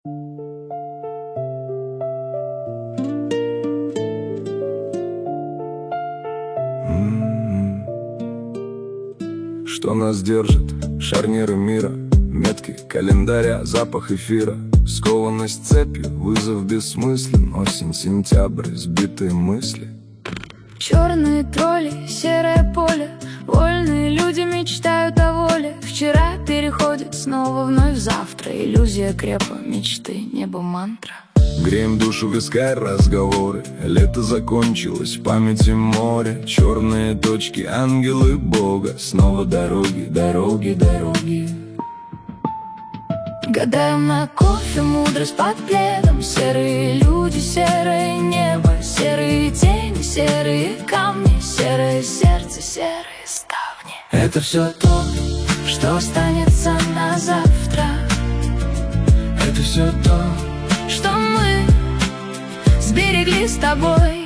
Что нас держит? Шарниры мира, метки календаря, запах эфира, скованность цепью, вызов бессмыслен. Осень, сентябрь, сбитые мысли. Черные тролли, серое поле, вольные люди мечтают о воле. Вчера переходит снова вновь завтра. Иллюзия крепа, мечты, небо мантра. Греем душу вискарь, разговоры. Лето закончилось, в памяти море. Черные точки, ангелы Бога. Снова дороги, дороги, дороги. Гадаем на кофе, мудрость под пледом. Серые люди, серое небо, серые тени, серые камни, серое сердце, серые ставни. Это все то, что останется на завтра. Это все то, что мы сберегли с тобой.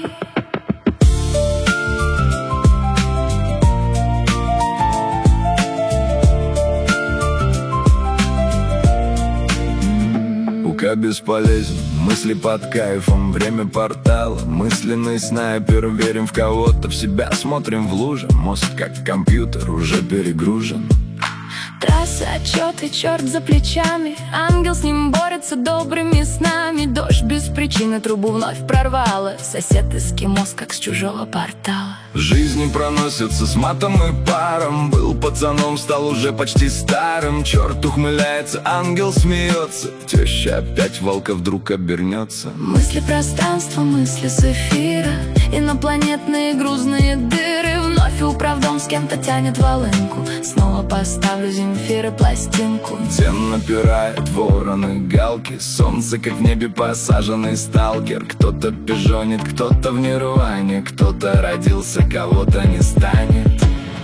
Ука бесполезен, мысли под кайфом, время портала. Мысленный снайпер, верим в кого-то, в себя смотрим в луже. Мозг как компьютер уже перегружен. Трасса, отчеты, черт за плечами. Ангел с ним борется добрыми снами. Дождь без причины трубу вновь прорвало. Сосед эскимос, как с чужого портала. Жизни проносятся с матом и паром. Был пацаном, стал уже почти старым. Черт ухмыляется, ангел смеется. Теща опять волка вдруг обернется. Мысли пространства, мысли с эфира. Инопланетные грузные дыры. Вновь управдом с кем-то тянет волынку. Снова поставлю Земфиры пластинку. День напирает, вороны, галки. Солнце, как в небе посаженный сталкер. Кто-то пижонит, кто-то в нирване. Кто-то родился, кого-то не станет.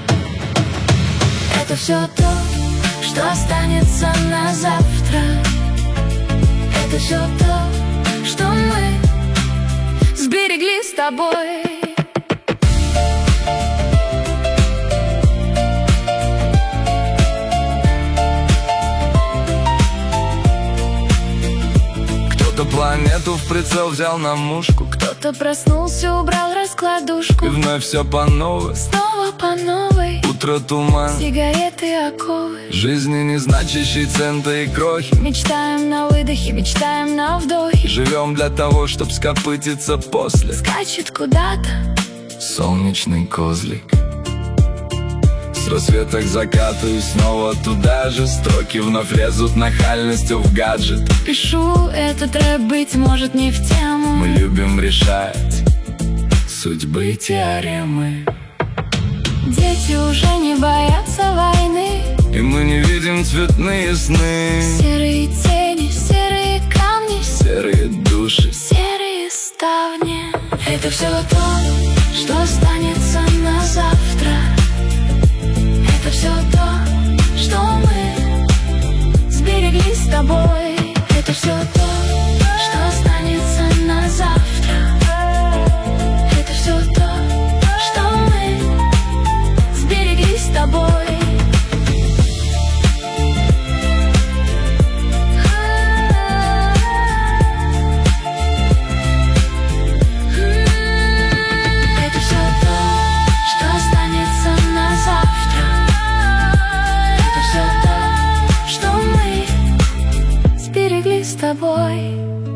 Это все то, что останется на завтра. Это все то, что мы сберегли с тобой. Кто-то планету в прицел взял на мушку. Кто-то проснулся, убрал раскладушку. И вновь все по новой, снова по новой. Утро, туман, сигареты, оковы. Жизни не значащие центы и крохи. Мечтаем на выдохе, мечтаем на вдохе. Живем для того, чтоб скопытиться после. Скачет куда-то солнечный козлик. С рассвета к закату и снова туда же. Строки вновь лезут нахальностью в гаджет. Пишу этот рэп, быть может, не в тему. Мы любим решать судьбы и теоремы. Дети уже не боятся войны. И мы не видим цветные сны. Серые тени, серые камни, серые души, серые ставни. Это все то, что останется на завтра. Это все то, что мы сберегли с тобой. Это все то, что останется на завтра. Это все то, что мы сберегли с тобой. Это все то, что останется на завтра. Это все то, что мы сберегли с тобой.